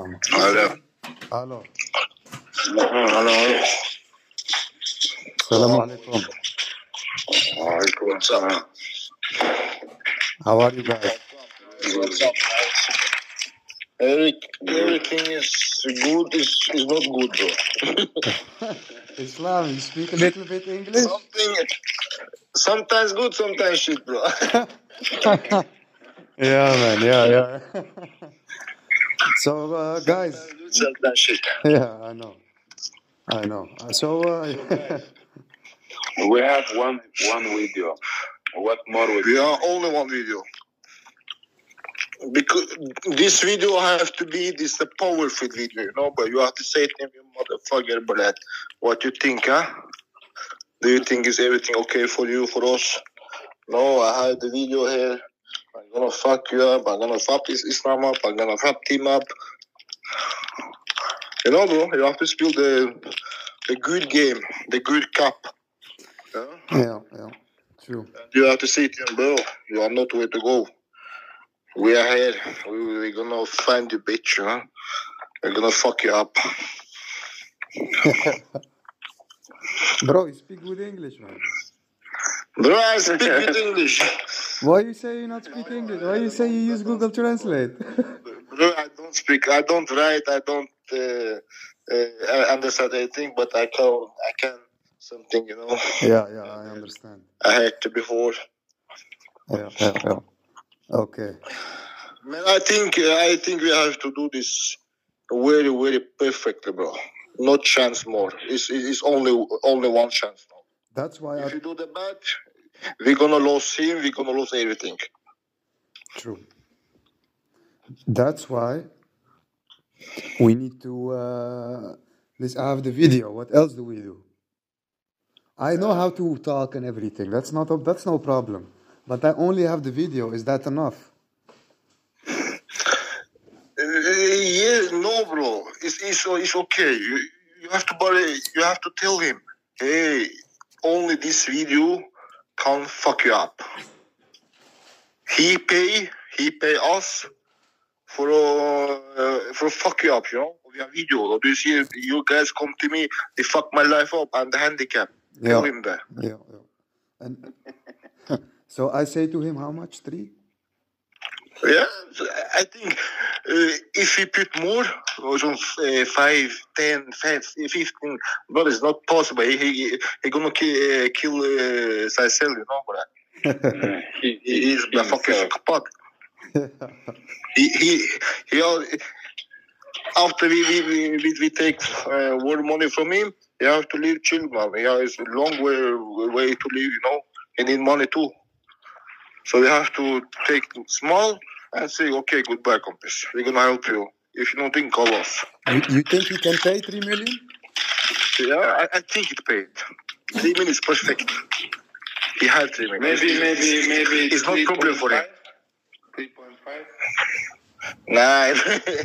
Mama. Hello. Hello. Hello. Assalamu alaikum. Alaikum assalam. How are you guys? What's up, guys? Everything is good, is not good, bro. Islam, you speak a little bit English? Sometimes good, sometimes shit, bro. Yeah, man. Yeah. So, guys. Sometimes shit. Yeah, I know. So, We have one video. What more we We are only one video. Because this video has to be this a powerful video, you know, but you have to say to him, you motherfucker, but what you think, huh? Do you think is everything okay for you, for us? No, I have the video here. I'm gonna fuck you up. I'm gonna fuck this Islam up. I'm gonna fuck him up. You know, bro, you have to spill the good game, the good cup. yeah, true. You have to say to him, bro, you are not where to go. We are here. We're gonna find you, bitch, huh? We're gonna fuck you up. Bro, you speak good English, man. Bro, I speak good English. Why you say you not speak English? Why you say you use Google Translate? Bro, I don't speak. I don't write. I don't understand anything, but I can something, you know. Yeah, I understand. I had to before. Yeah. Okay. Man, I think we have to do this very, very perfectly, bro. No chance more. It's only one chance now. That's why if you do the bad, we're gonna lose him. We're gonna lose everything. True. That's why we need to let's have the video. What else do we do? I know how to talk and everything. That's no problem. But I only have the video. Is that enough? Yeah, no, bro. It's okay. You have to tell him, hey, only this video can fuck you up. He pay us for fuck you up, you know. We have video. Do you see? You guys come to me, they fuck my life up. I'm the handicap. Tell him that. Yeah. And so I say to him, how much? 3? Yeah, I think if he put more, 5, 10, 15, but it's not possible. He gonna kill Saisel, you know, but he's a fucking psychopath. He after we take more money from him, he have to live chill, man. It's a long way to live, you know. He need money too. So we have to take small and say, okay, goodbye, compass. We're gonna help you. If you don't think, call us. You think he can pay 3 million? Yeah, I think it paid. 3 million is perfect. He had 3 million. maybe it's not problem for him. 3.5? Nah.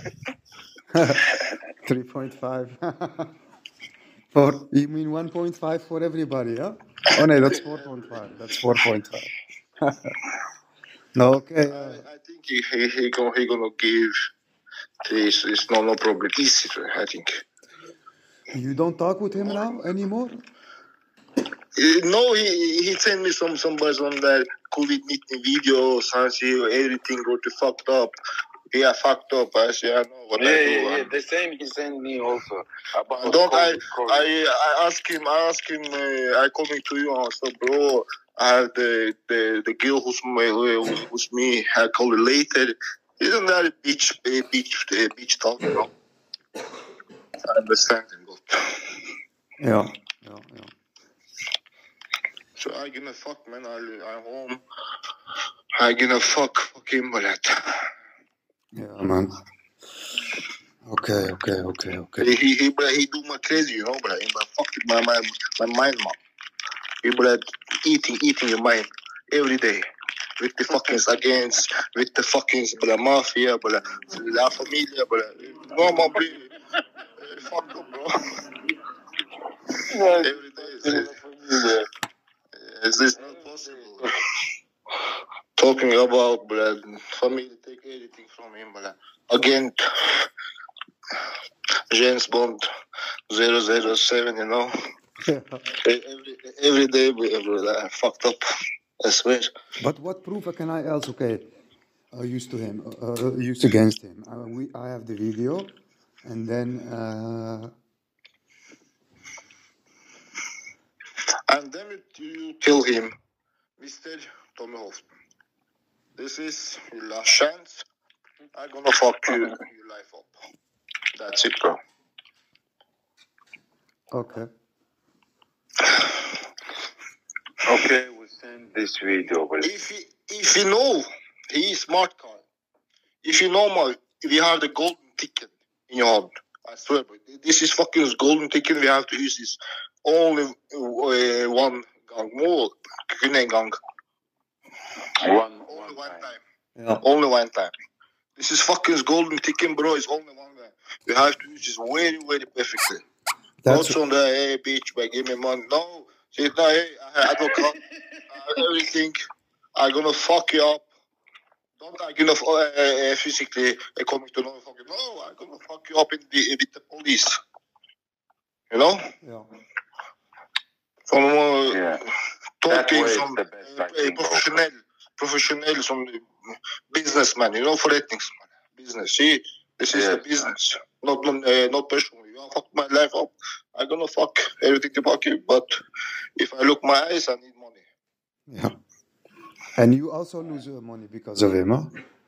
3.5. You mean 1.5 for everybody, huh? Oh no, that's 4.5. That's 4.5. No, okay. I think he gonna give this. It's no problem. Easy, I think. You don't talk with him now anymore? No, he sent me some buzz on that COVID-19 videos. I see everything got fucked up. Yeah, fucked up. I say, I know what I do. Yeah, the same he sent me also. About COVID. I ask him, I coming to you and said, bro, I have the girl who's me, I call her later. Isn't that a bitch talk, you know? I understand him, but... Yeah. So I give a fuck, man. I'm home. I give a fuck him, but Yeah, man. Okay. He do my crazy, you know, but he fucking my mind, man. He eating your mind every day. With the fuckings against, with the fuckings, but mafia, but la familia, but no more fuck up, bro. Every day. Is this not possible? Talking about family, take everything from him, but again, James Bond 007, you know. Yeah. Every day we're fucked up, I swear. But what proof can I else use to him, use against him? I have the video, and then And then you tell him, Mr. Tommy Hoffman, this is your last chance. I'm gonna fuck your life up. That's it, bro. okay. Okay, we send this video. But If you know he is smart guy, if you know we have the golden ticket in your hand, I swear, bro, this is fucking golden ticket. We have to use this only one gang, more kun en gang. Only one time. Yeah. Only one time. This is fucking golden ticket, bro. It's only one time. We have to use this very, very perfectly. That's Not on the hey bitch, but give me money. No, say no, hey, I have advocate, everything. I'm gonna fuck you up. Don't I'm gonna physically coming to know fucking. No, I'm gonna fuck you up with the police. You know? yeah. From yeah, that talking way some is the best, I think, professional, some businessman. You know, for ethics, man. Business. See, this is the Yes. business, not personal. You wanna fuck my life up? I'm gonna fuck everything about you. But if I look my eyes, I need money. Yeah. And you also lose money because of him, huh?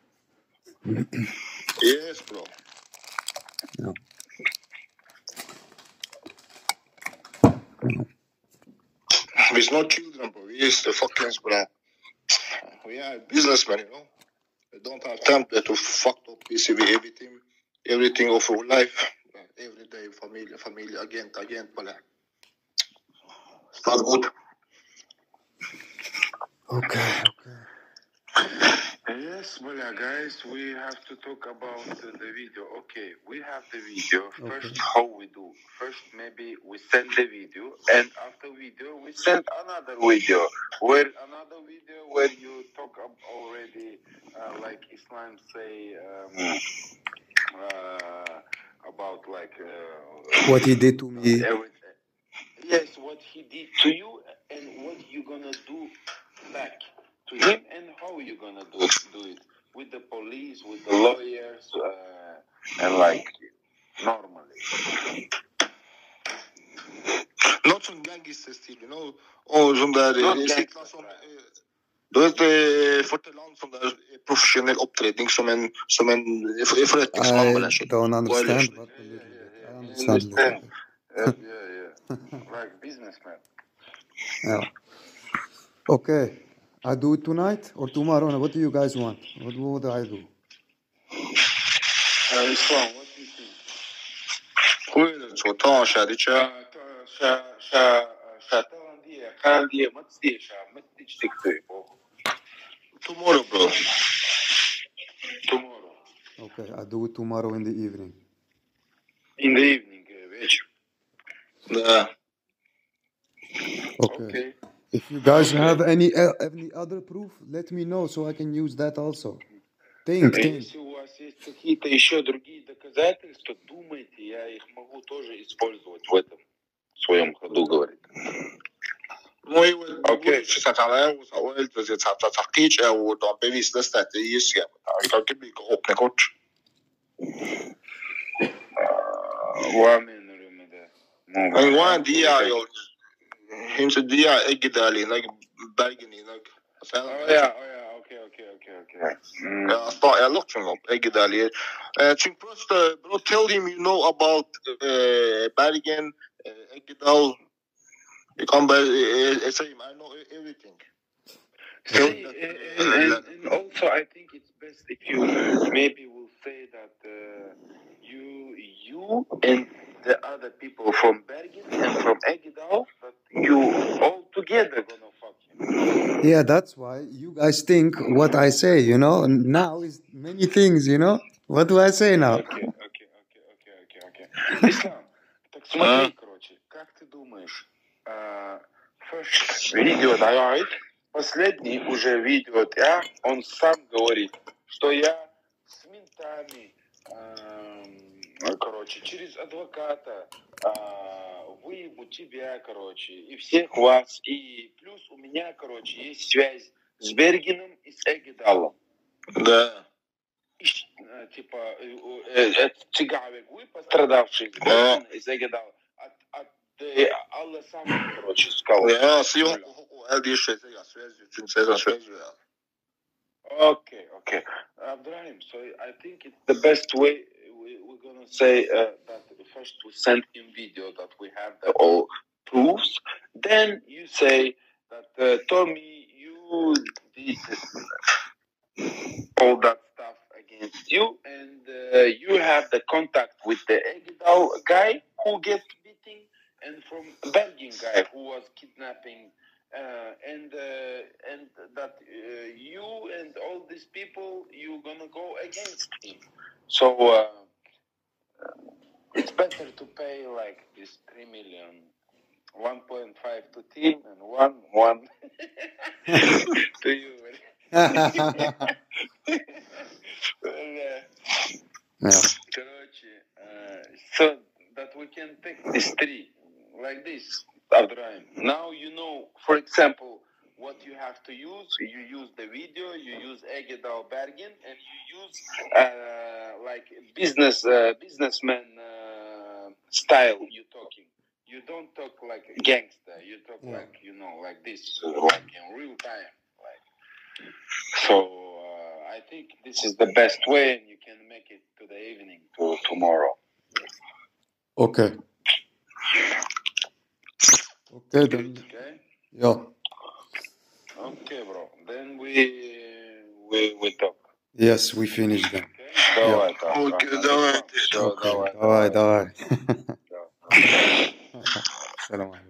Yes, bro. Yeah. We're not children, bro. We is the fucking bro. We are businessmen, you know. We don't have time to fuck up everything of our life. Every day, family, agent, but it's not good. Okay. Yes, well, guys, we have to talk about the video. Okay, we have the video. First, how we do? First, maybe we send the video, and after video, we send another video. Another video where you talk already, like Islam say, about like What he did to me. yes, what he did to you, and what you gonna do back to him, and how you gonna do it with the police, with the lawyers, and like normally. Not some gangster stil, you know. Och sån där... Gangster, som, du vet, fortelle han sånn der profesjonell opptredning som en forretningsmann. I don't understand, but a little bit. I understand a little bit. Yeah. Like businessman. Yeah. Okay. I do it tonight or tomorrow? What do you guys want? What would I do? Islam, what do you think? Goeie, zo ta shaditje. Tomorrow, bro. Tomorrow. Okay, I do it tomorrow in the evening. In the evening, вечер. Yeah. Okay. If you guys have any other proof, let me know so I can use that also. Think. Если у вас есть какие-то еще другие доказательства, думайте, я их могу тоже использовать в этом своем ходу, говорит. Mooi, și să ținem, să uite, să țartici, eu doar pe vis de state, iese, că că bi op necoci. Oamenii mele. În oan dia, eu, hinse dia, egidali, like Bergen, like. Ja, okay. Ja, jeg lukter som op, egidali. Think first, bro, tell him you know about Bergen, Egidal. You come by, say him, I know everything. See, and also I think it's best if you maybe will say that you and the other people from Bergen and from Egidal, that you all together gonna fuck him. Yeah, that's why you guys think what I say, you know? Now is many things, you know? What do I say now? Okay. Ислам, так смотри, короче, как ты думаешь, first видео давай, последний уже видео, он сам говорит, что я с ментами, короче, короче, через адвоката выебу тебя, короче, и всех вас. И плюс у меня, короче, есть связь с Бергеном и с Эгидалом. Да. Типа, вы пострадавшие с Бергена и с Эгидала. Alle самых, короче, скал. Ja, Sion elbírsa a szvező. Okay. Abdrahim, so I think it's the best way. We're gonna say that first we send him video that we have the all proofs. Then you say that Tommy, you did all that stuff against you, and you have the contact with the Egidal guy who gets beating, and from Belgian guy who was kidnapping. And that you and all these people, you're gonna go against him. So it's better to pay like this 3 million, 1.5 to Tim and 1 to you. So that we can take this 3 like this. Now you know, for example, what you have to use. You use the video, you use Egidal Bergen, and you use like businessman style. You talking. You don't talk like a gangster. You talk like like this, like in real time. Like so. I think this is the best way, and you can make it to the evening to tomorrow. Okay. Okay, then. Okay. Yeah. Okay, bro. Then we talk. Yes, we finished then. Okay. Давай. Okay. Давай. Salam alaikum.